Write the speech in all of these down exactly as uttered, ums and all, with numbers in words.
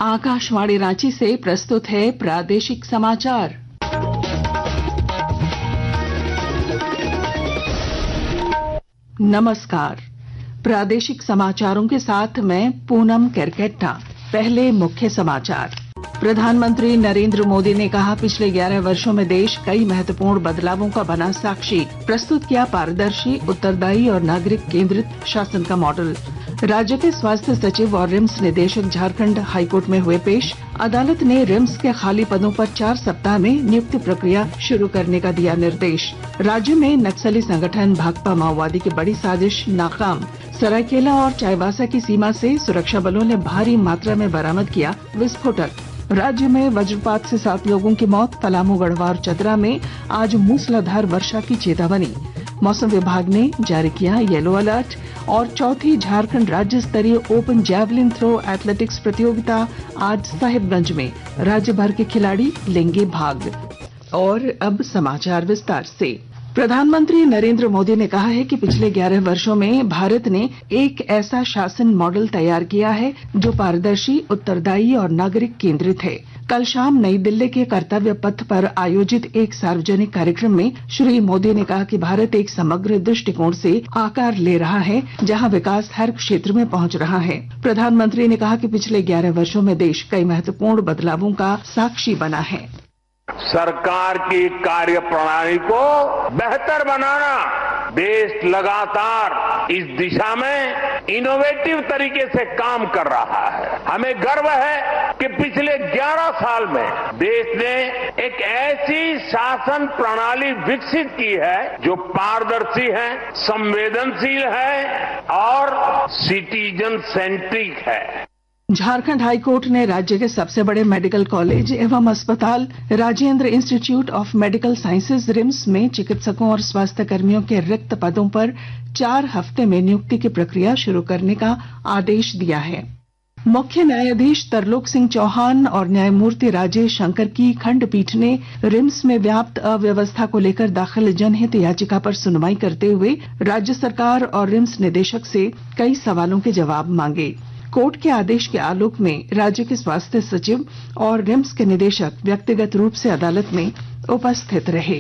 आकाशवाणी रांची से प्रस्तुत है प्रादेशिक समाचार। नमस्कार, प्रादेशिक समाचारों के साथ मैं पूनम केरकेट्टा। पहले मुख्य समाचार। प्रधानमंत्री नरेंद्र मोदी ने कहा, पिछले ग्यारह वर्षों में देश कई महत्वपूर्ण बदलावों का बना साक्षी। प्रस्तुत किया पारदर्शी, उत्तरदायी और नागरिक केंद्रित शासन का मॉडल। राज्य के स्वास्थ्य सचिव और रिम्स निदेशक झारखंड हाईकोर्ट में हुए पेश। अदालत ने रिम्स के खाली पदों पर चार सप्ताह में नियुक्ति प्रक्रिया शुरू करने का दिया निर्देश। राज्य में नक्सली संगठन भाकपा माओवादी की बड़ी साजिश नाकाम। सरायकेला और चाईबासा की सीमा से सुरक्षा बलों ने भारी मात्रा में बरामद किया विस्फोटक। राज्य में वज्रपात से सात लोगों की मौत। पलामू, गढ़वा और चतरा में आज मूसलाधार वर्षा की चेतावनी। मौसम विभाग ने जारी किया येलो अलर्ट। और चौथी झारखंड राज्य स्तरीय ओपन जैवलिन थ्रो एथलेटिक्स प्रतियोगिता आज साहिबगंज में। राज्य भर के खिलाड़ी लेंगे भाग। और अब समाचार विस्तार से। प्रधानमंत्री नरेंद्र मोदी ने कहा है कि पिछले ग्यारह वर्षों में भारत ने एक ऐसा शासन मॉडल तैयार किया है जो पारदर्शी, उत्तरदायी और नागरिक केंद्रित है। कल शाम नई दिल्ली के कर्तव्य पथ पर आयोजित एक सार्वजनिक कार्यक्रम में श्री मोदी ने कहा कि भारत एक समग्र दृष्टिकोण से आकार ले रहा है, जहां विकास हर क्षेत्र में पहुंच रहा है। प्रधानमंत्री ने कहा कि पिछले ग्यारह वर्षों में देश कई महत्वपूर्ण बदलावों का साक्षी बना है। सरकार की कार्य प्रणाली को बेहतर बनाना, देश लगातार इस दिशा में इनोवेटिव तरीके से काम कर रहा है। हमें गर्व है कि पिछले ग्यारह साल में देश ने एक ऐसी शासन प्रणाली विकसित की है जो पारदर्शी है, संवेदनशील है और सिटीजन सेंट्रिक है। झारखंड हाईकोर्ट ने राज्य के सबसे बड़े मेडिकल कॉलेज एवं अस्पताल Rajendra institute of medical sciences RIMS में चिकित्सकों और स्वास्थ्य कर्मियों के रिक्त पदों पर चार हफ्ते में नियुक्ति की प्रक्रिया शुरू करने का आदेश दिया है। मुख्य न्यायाधीश तरलोक सिंह चौहान और न्यायमूर्ति राजेश शंकर की खंडपीठ ने रिम्स में व्याप्त अव्यवस्था को लेकर दाखिल जनहित याचिका पर सुनवाई करते हुए राज्य सरकार और रिम्स निदेशक से कई सवालों के जवाब मांगे। कोर्ट के आदेश के आलोक में राज्य के स्वास्थ्य सचिव और रिम्स के निदेशक व्यक्तिगत रूप से अदालत में उपस्थित रहे।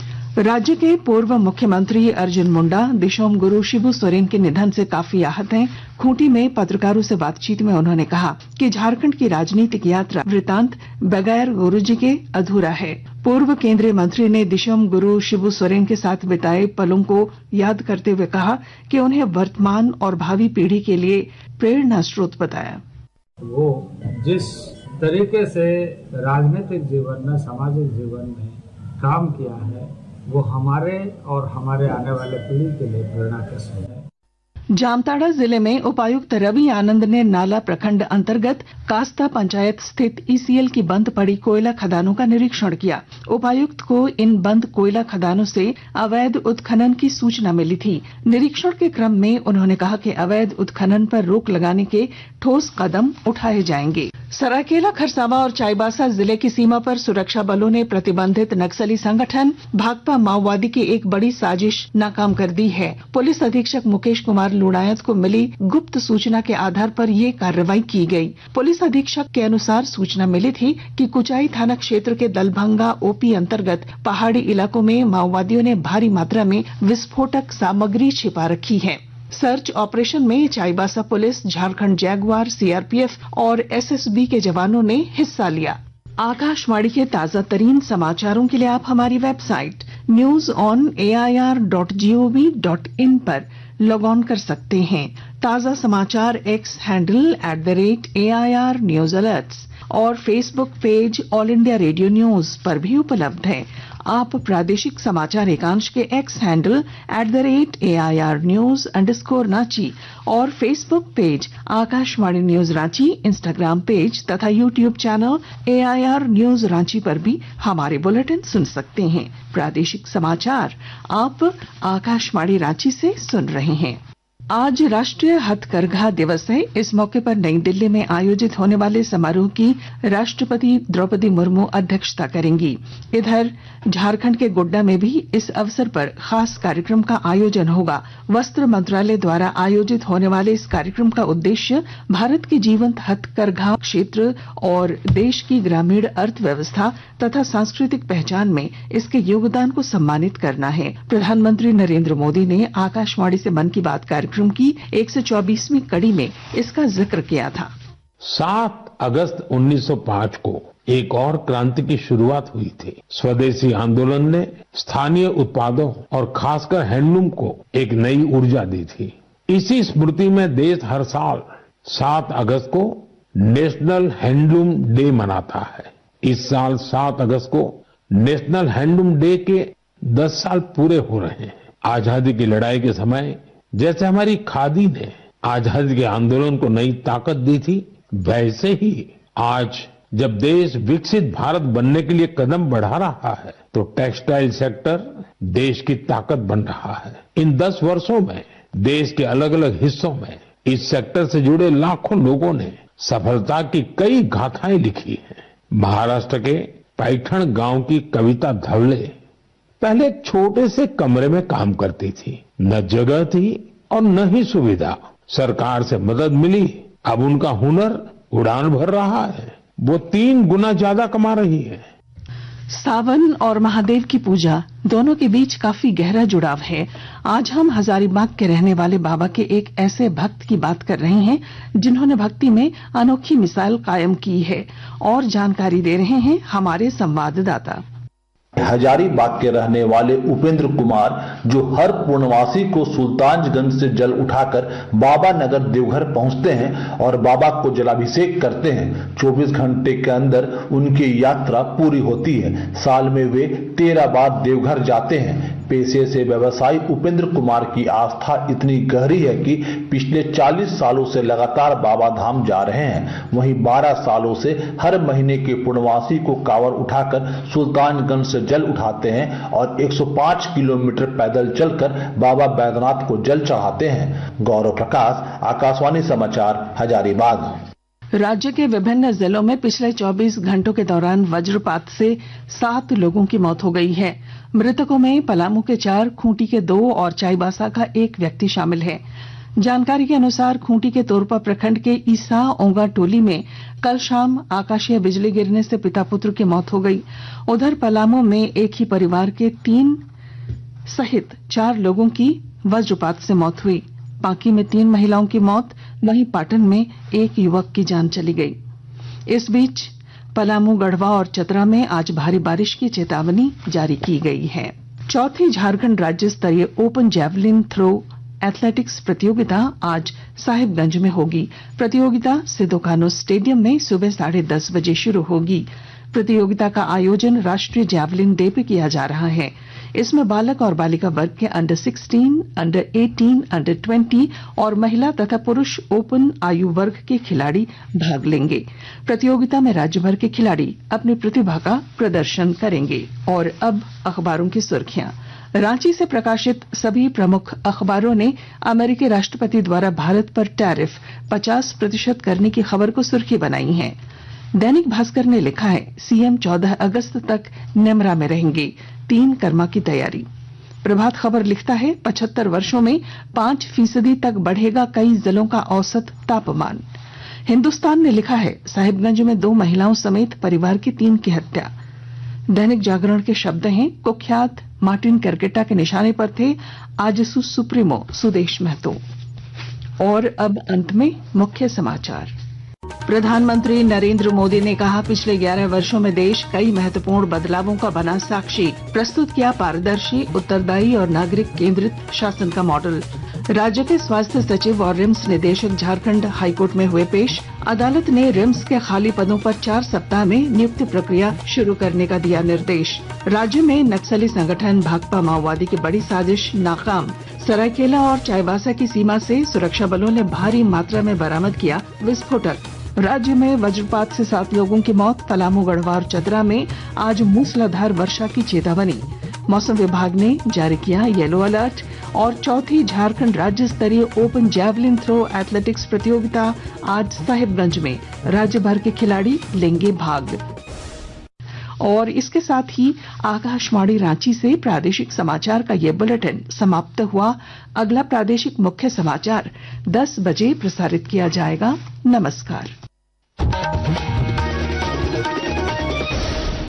राज्य के पूर्व मुख्यमंत्री अर्जुन मुंडा दिशोम गुरु शिबू सोरेन के निधन से काफी आहत हैं। खूंटी में पत्रकारों से बातचीत में उन्होंने कहा कि झारखंड की राजनीतिक यात्रा वृतांत बगैर गुरुजी के अधूरा है। पूर्व केंद्रीय मंत्री ने दिशोम गुरु शिबू सोरेन के साथ बिताए पलों को याद करते हुए कहा कि उन्हें वर्तमान और भावी पीढ़ी के लिए प्रेरणा स्रोत बताया। वो जिस तरीके से राजनीतिक जीवन में, सामाजिक जीवन में काम किया है, वो हमारे और हमारे आने वाले पीढ़ी के लिए प्रेरणा का स्रोत है। जामताड़ा जिले में उपायुक्त रवि आनंद ने नाला प्रखंड अंतर्गत कास्ता पंचायत स्थित ईसीएल की बंद पड़ी कोयला खदानों का निरीक्षण किया। उपायुक्त को इन बंद कोयला खदानों से अवैध उत्खनन की सूचना मिली थी। निरीक्षण के क्रम में उन्होंने कहा कि अवैध उत्खनन पर रोक लगाने के ठोस कदम उठाए जाएंगे। सरायकेला, खरसावां और चाईबासा जिले की सीमा पर सुरक्षा बलों ने प्रतिबंधित नक्सली संगठन भाकपा माओवादी की एक बड़ी साजिश नाकाम कर दी है। पुलिस अधीक्षक मुकेश कुमार लुड़ायत को मिली गुप्त सूचना के आधार पर यह कार्रवाई की गई। पुलिस अधीक्षक के अनुसार सूचना मिली थी कि कुचाई थाना क्षेत्र के दलभंगा ओपी अंतर्गत पहाड़ी इलाकों में माओवादियों ने भारी मात्रा में विस्फोटक सामग्री छिपा रखी है। सर्च ऑपरेशन में Chaibasa police, Jharkhand jaguar, CRPF और एसएसबी के जवानों ने हिस्सा लिया। आकाशवाणी के ताजा तरीन समाचारों के लिए आप हमारी website news on A I R dot G O V dot in पर लॉग ऑन कर सकते हैं। ताजा समाचार X handle at the rate A I R news alerts और Facebook page All India Radio news पर भी उपलब्ध है। आप प्रादेशिक समाचार एकांश के X handle at the rate A I R news underscore Ranchi और Facebook page Akashvani news Ranchi, Instagram page तथा YouTube channel A I R news Ranchi पर भी हमारे बुलेटिन सुन सकते हैं। प्रादेशिक समाचार आप आकाशवाणी रांची से सुन रहे हैं। आज राष्ट्रीय हथकरघा दिवस है। इस मौके पर नई दिल्ली में आयोजित होने वाले समारोह की राष्ट्रपति द्रौपदी मुर्मू अध्यक्षता करेंगी। इधर झारखंड के गोड्डा में भी इस अवसर पर खास कार्यक्रम का आयोजन होगा। वस्त्र मंत्रालय द्वारा आयोजित होने वाले इस कार्यक्रम का उद्देश्य भारत की जीवंत हथकरघा क्षेत्र और देश की ग्रामीण अर्थव्यवस्था तथा सांस्कृतिक पहचान में इसके योगदान को सम्मानित करना है। प्रधानमंत्री नरेंद्र मोदी ने आकाशवाणी से मन की बात कार्यक्रम की एक सौ चौबीसवीं कड़ी में इसका जिक्र किया था। सात अगस्त उन्नीस सौ पाँच को एक और क्रांति की शुरुआत हुई थी। स्वदेशी आंदोलन ने स्थानीय उत्पादों और खासकर हैंडलूम को एक नई ऊर्जा दी थी। इसी स्मृति में देश हर साल सात अगस्त को नेशनल हैंडलूम डे मनाता है। इस साल सात अगस्त को नेशनल हैंडलूम डे के दस साल पूरे हो रहे हैं। आजादी की लड़ाई के समय जैसे हमारी खादी ने आजादी के आंदोलन को नई ताकत दी थी, वैसे ही आज जब देश विकसित भारत बनने के लिए कदम बढ़ा रहा है तो टेक्सटाइल सेक्टर देश की ताकत बन रहा है। इन दस वर्षों में देश के अलग अलग हिस्सों में इस सेक्टर से जुड़े लाखों लोगों ने सफलता की कई गाथाएं लिखी हैं। महाराष्ट्र के पैठण गांव की कविता धवले पहले एक छोटे से कमरे में काम करती थी। न जगह थी और न ही सुविधा। सरकार से मदद मिली। अब उनका हुनर उड़ान भर रहा है। वो तीन गुना ज्यादा कमा रही है। सावन और महादेव की पूजा दोनों के बीच काफी गहरा जुड़ाव है। आज हम हजारीबाग के रहने वाले बाबा के एक ऐसे भक्त की बात कर रहे हैं जिन्होंने भक्ति में अनोखी मिसाल कायम की है और जानकारी दे रहे हैं हमारे संवाददाता। हजारीबाग के रहने वाले उपेंद्र कुमार जो हर पूर्णवासी को सुल्तानगंज से जल उठाकर बाबा नगर देवघर पहुंचते हैं और बाबा को जलाभिषेक करते हैं। चौबीस घंटे के अंदर उनकी यात्रा पूरी होती है। साल में वे तेरह बार देवघर जाते हैं। पेशे से व्यवसायी उपेंद्र कुमार की आस्था इतनी गहरी है कि पिछले चालीस सालों से लगातार बाबा धाम जा रहे हैं। वहीं बारह सालों से हर महीने के पूर्णवासी को कांवड़ उठाकर सुल्तानगंज से जल उठाते हैं और एक सौ पाँच किलोमीटर पैदल चलकर बाबा बैद्यनाथ को जल चढ़ाते हैं। गौरव प्रकाश, आकाशवाणी समाचार, हजारीबाग। राज्य के विभिन्न जिलों में पिछले चौबीस घंटों के दौरान वज्रपात से सात लोगों की मौत हो गई है। मृतकों में पलामू के चार, खूंटी के दो और चाईबासा का एक व्यक्ति शामिल है। जानकारी के अनुसार खूंटी के तोरपा प्रखंड के ईसा ओंगा टोली में कल शाम आकाशीय बिजली गिरने से पिता पुत्र की मौत हो गई। उधर पलामू में एक ही परिवार के तीन सहित चार लोगों की वज्रपात से मौत हुई। पांकी में तीन महिलाओं की मौत, वहीं पाटन में एक युवक की जान चली गई। इस बीच पलामू, गढ़वा और चतरा में आज भारी बारिश की चेतावनी जारी की गई है। चौथी झारखंड राज्य स्तरीय ओपन जैवलिन थ्रो एथलेटिक्स प्रतियोगिता आज साहिबगंज में होगी। प्रतियोगिता सिदो कान्हू स्टेडियम में सुबह साढ़े दस बजे शुरू होगी। प्रतियोगिता का आयोजन राष्ट्रीय जैवलिन डे पे किया जा रहा है। इसमें बालक और बालिका वर्ग के अंडर सोलह, अंडर अठारह, अंडर बीस और महिला तथा पुरुष ओपन आयु वर्ग के खिलाड़ी भाग लेंगे। प्रतियोगिता में राज्य भर के खिलाड़ी अपनी प्रतिभा का प्रदर्शन करेंगे। और अब अखबारों की सुर्खियां। रांची से प्रकाशित सभी प्रमुख अखबारों ने अमेरिकी राष्ट्रपति द्वारा भारत पर टैरिफ पचास प्रतिशत करने की खबर को सुर्खी बनाई है। दैनिक भास्कर ने लिखा है, सीएम चौदह अगस्त तक नेमरा में रहेंगे, तीन कर्मा की तैयारी। प्रभात खबर लिखता है, पचहत्तर वर्षों में पांच फीसदी तक बढ़ेगा कई जिलों का औसत तापमान। हिंदुस्तान ने लिखा है, साहिबगंज में दो महिलाओं समेत परिवार की तीन की हत्या। दैनिक जागरण के शब्द हैं, कुख्यात मार्टिन करकेटा के निशाने पर थे आजसू सुप्रीमो सुदेश महतो। और अब अंत में मुख्य समाचार। प्रधानमंत्री नरेंद्र मोदी ने कहा, पिछले ग्यारह वर्षों में देश कई महत्वपूर्ण बदलावों का बना साक्षी। प्रस्तुत किया पारदर्शी, उत्तरदायी और नागरिक केंद्रित शासन का मॉडल। राज्य के स्वास्थ्य सचिव और रिम्स निदेशक झारखंड हाईकोर्ट में हुए पेश। अदालत ने रिम्स के खाली पदों पर चार सप्ताह में नियुक्ति प्रक्रिया शुरू करने का दिया निर्देश। राज्य में नक्सली संगठन भाकपा माओवादी की बड़ी साजिश नाकाम। सरायकेला और चाईबासा की सीमा से सुरक्षा बलों ने भारी मात्रा में बरामद किया विस्फोटक। राज्य में वज्रपात से सात लोगों की मौत। पलामू, गढ़वा और चतरा में आज मूसलाधार वर्षा की चेतावनी। मौसम विभाग ने जारी किया येलो अलर्ट। और चौथी झारखंड राज्य स्तरीय ओपन जैवलिन थ्रो एथलेटिक्स प्रतियोगिता आज साहिबगंज में, राज्य भर के खिलाड़ी लेंगे भाग। और इसके साथ ही आकाशवाणी रांची से प्रादेशिक समाचार का ये बुलेटिन समाप्त हुआ। अगला प्रादेशिक मुख्य समाचार दस बजे प्रसारित किया जाएगा। नमस्कार।